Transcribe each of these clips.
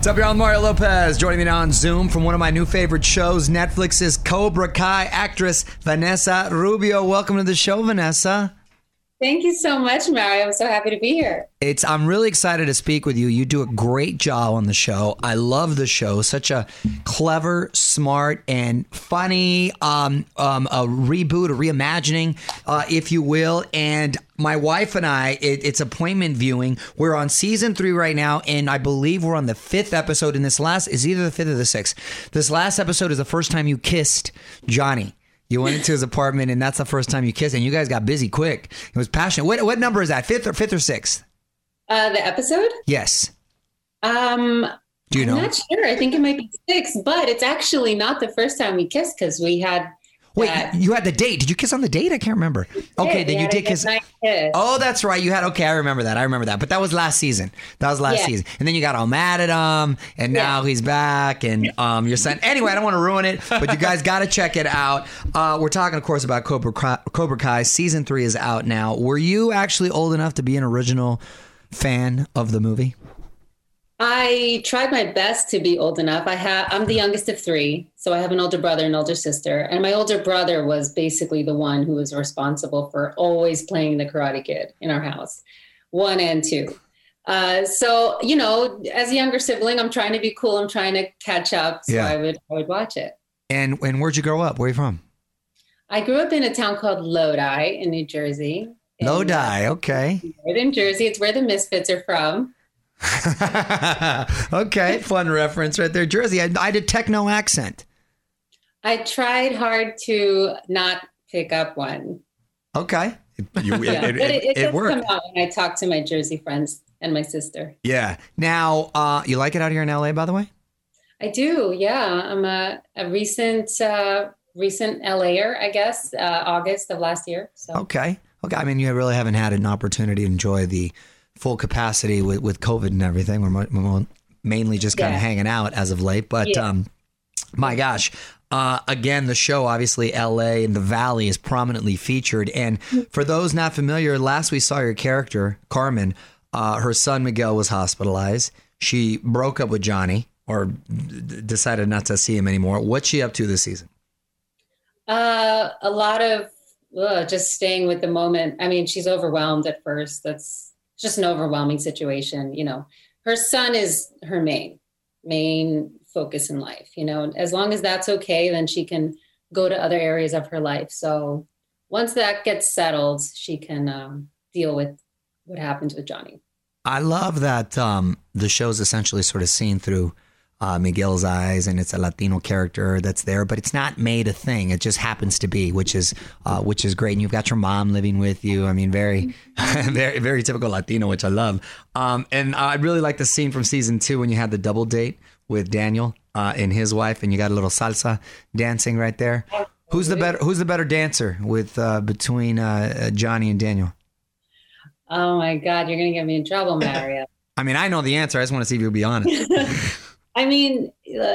What's up, y'all? I'm Mario Lopez. Joining me now on Zoom from one of my new favorite shows, Netflix's Cobra Kai, actress Vanessa Rubio. Welcome to the show, Vanessa. Thank you so much, Mario. I'm so happy to be here. I'm really excited to speak with you. You do a great job on the show. I love the show. Such a clever, smart, and funny a reboot, a reimagining, if you will. And my wife and I, it's appointment viewing. We're on season 3 right now, and I believe we're on the 5th episode. And this last is either the 5th or the 6th. This last episode is the first time you kissed Johnny. You went into his apartment, and that's the first time you kissed, and you guys got busy quick. It was passionate. What number is that? 5th or 6th? The episode? Yes. Do you know? I'm not sure. I think it might be 6, but it's actually not the first time we kissed because we had. Wait, you had the date. Did you kiss on the date? I can't remember. Okay, then you did kiss. Oh, that's right. You had. Okay, I remember that. But that was last season. Season. And then you got all mad at him, and now he's back, and your son. Anyway, I don't want to ruin it, but you guys got to check it out. We're talking, of course, about Cobra Kai. Season 3 is out now. Were you actually old enough to be an original fan of the movie? I tried my best to be old enough. I'm the youngest of 3, so I have an older brother and older sister. And my older brother was basically the one who was responsible for always playing the Karate Kid in our house, 1 and 2. So, you know, as a younger sibling, I'm trying to be cool. I'm trying to catch up. So I would watch it. And where'd you grow up? Where are you from? I grew up in a town called Lodi in New Jersey. Lodi, okay. Northern Jersey. It's where the Misfits are from. Okay, fun reference right there. Jersey. I detect no accent. I tried hard to not pick up one. Okay. It worked. Come out when I talk to my Jersey friends and my sister. Yeah. Now, you like it out here in LA, by the way? I do. Yeah. I'm a recent LAer, I guess, August of last year. So. Okay. I mean, you really haven't had an opportunity to enjoy the full capacity with COVID and everything. We're mainly just kind of hanging out as of late. But my gosh, again, the show, obviously, LA and the Valley is prominently featured. And for those not familiar, last we saw your character, Carmen, her son Miguel was hospitalized. She broke up with Johnny or decided not to see him anymore. What's she up to this season? A lot of just staying with the moment. I mean, she's overwhelmed at first. That's just an overwhelming situation. You know, her son is her main focus in life. You know, as long as that's okay, then she can go to other areas of her life. So once that gets settled, she can deal with what happens with Johnny. I love that the show's essentially sort of seen through Miguel's eyes, and it's a Latino character that's there, but it's not made a thing. It just happens to be, which is great. And you've got your mom living with you. I mean, very, very, very typical Latino, which I love. And I really like the scene from season 2 when you had the double date with Daniel and his wife, and you got a little salsa dancing right there. Who's the better dancer between Johnny and Daniel? Oh my God, you're gonna get me in trouble, Mario. I mean, I know the answer. I just want to see if you'll be honest. I mean,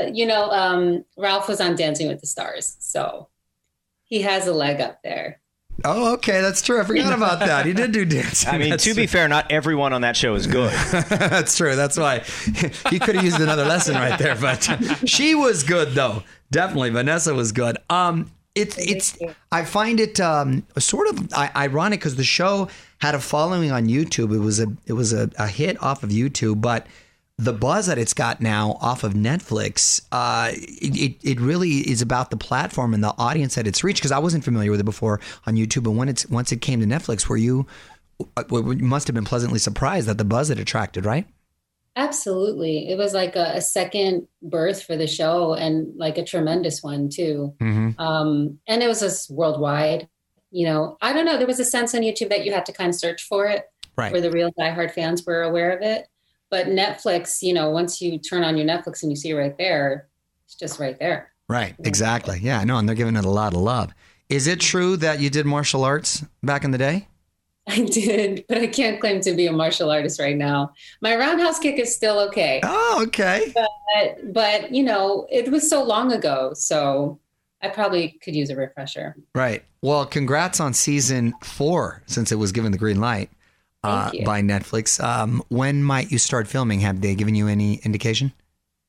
Ralph was on Dancing with the Stars, so he has a leg up there. Oh, okay. That's true. I forgot about that. He did do dancing. I mean, to be fair, not everyone on that show is good. That's true. That's why he could have used another lesson right there. But she was good, though. Definitely. Vanessa was good. It's. I find it sort of ironic because the show had a following on YouTube. It was a hit off of YouTube, but the buzz that it's got now off of Netflix, it really is about the platform and the audience that it's reached. Because I wasn't familiar with it before on YouTube, but once it came to Netflix, you must have been pleasantly surprised at the buzz it attracted, right? Absolutely. It was like a second birth for the show, and like a tremendous one too. Mm-hmm. And it was just worldwide. You know, I don't know. There was a sense on YouTube that you had to kind of search for it, right, where the real diehard fans were aware of it. But Netflix, you know, once you turn on your Netflix and you see it right there, it's just right there. Right. Exactly. Yeah, I know. And they're giving it a lot of love. Is it true that you did martial arts back in the day? I did, but I can't claim to be a martial artist right now. My roundhouse kick is still okay. Oh, okay. But you know, it was so long ago, so I probably could use a refresher. Right. Well, congrats on season 4, since it was given the green light by Netflix. When might you start filming? Have they given you any indication?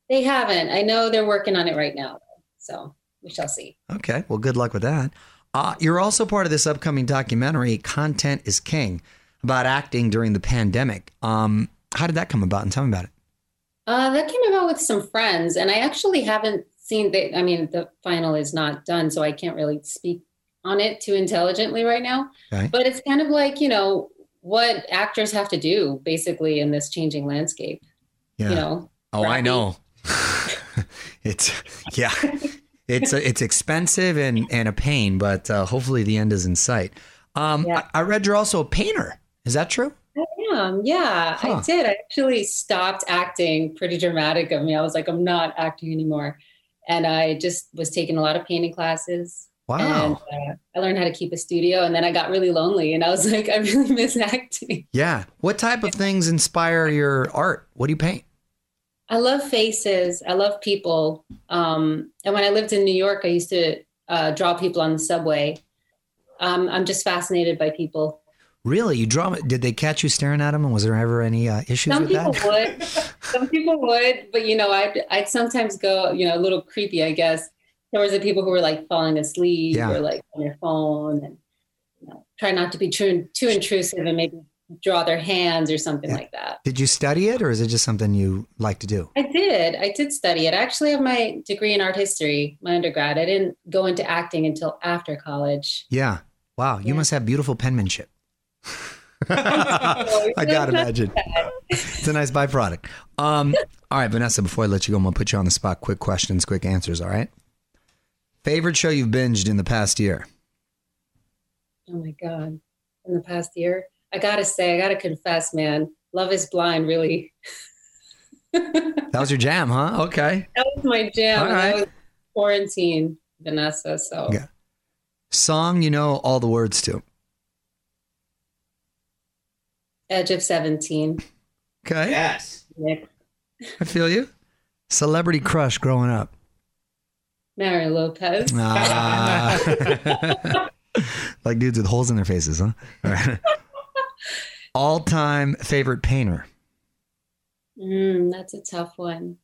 They haven't. I know they're working on it right now, so we shall see. Okay. Well, good luck with that. You're also part of this upcoming documentary, Content is King, about acting during the pandemic. How did that come about? And tell me about it. That came about with some friends, and I actually haven't seen the final is not done, so I can't really speak on it too intelligently right now. Okay. But it's kind of like, what actors have to do basically in this changing landscape. Yeah. I know. It's expensive and a pain, but hopefully the end is in sight. I read you're also a painter. Is that true? I am. Yeah, I did. I actually stopped acting. Pretty dramatic of me. I was like, I'm not acting anymore. And I just was taking a lot of painting classes. Wow. And I learned how to keep a studio, and then I got really lonely, and I was like, I really miss acting. Yeah. What type of things inspire your art? What do you paint? I love faces. I love people. And when I lived in New York, I used to draw people on the subway. I'm just fascinated by people. Really? You draw? Did they catch you staring at them? And was there ever any issues with that? Some people would, but I'd sometimes go, a little creepy, I guess. There was the people who were like falling asleep or like on their phone, and try not to be too intrusive and maybe draw their hands or something like that. Did you study it, or is it just something you like to do? I did study it. I actually have my degree in art history, my undergrad. I didn't go into acting until after college. Yeah. Wow. You must have beautiful penmanship. I gotta imagine. It's a nice byproduct. All right, Vanessa, before I let you go, I'm gonna put you on the spot. Quick questions, quick answers. All right. Favorite show you've binged in the past year? Oh my God. In the past year? I gotta confess, man. Love is Blind, really. That was your jam, huh? Okay. That was my jam. All right. I was quarantine, Vanessa, so. Yeah. Song you know all the words to? Edge of 17. Okay. Yes. Nick. I feel you. Celebrity crush growing up? Mario Lopez. Like dudes with holes in their faces, huh? All right. All-time favorite painter? That's a tough one.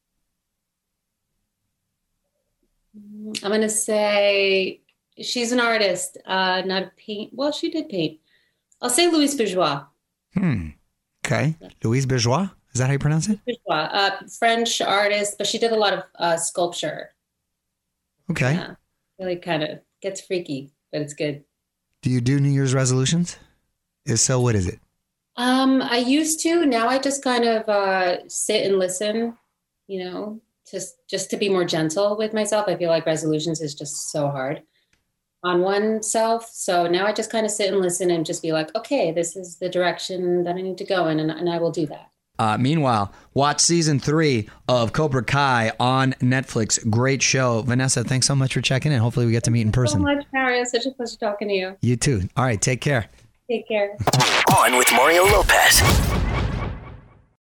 I'm going to say she's an artist, not a paint. Well, she did paint. I'll say Louise Bourgeois. Okay. Louise Bourgeois? Is that how you pronounce it? Bourgeois, French artist, but she did a lot of sculpture. Okay. Yeah, really kind of gets freaky, but it's good. Do you do New Year's resolutions? If so, what is it? I used to. Now I just kind of sit and listen, just to be more gentle with myself. I feel like resolutions is just so hard on oneself. So now I just kind of sit and listen and just be like, okay, this is the direction that I need to go in, and I will do that. Meanwhile, watch season 3 of Cobra Kai on Netflix. Great show. Vanessa, thanks so much for checking in. Hopefully we get to meet in person. Thank you so much, Harry. It's such a pleasure talking to you. You too. All right, take care. Take care. On with Mario Lopez.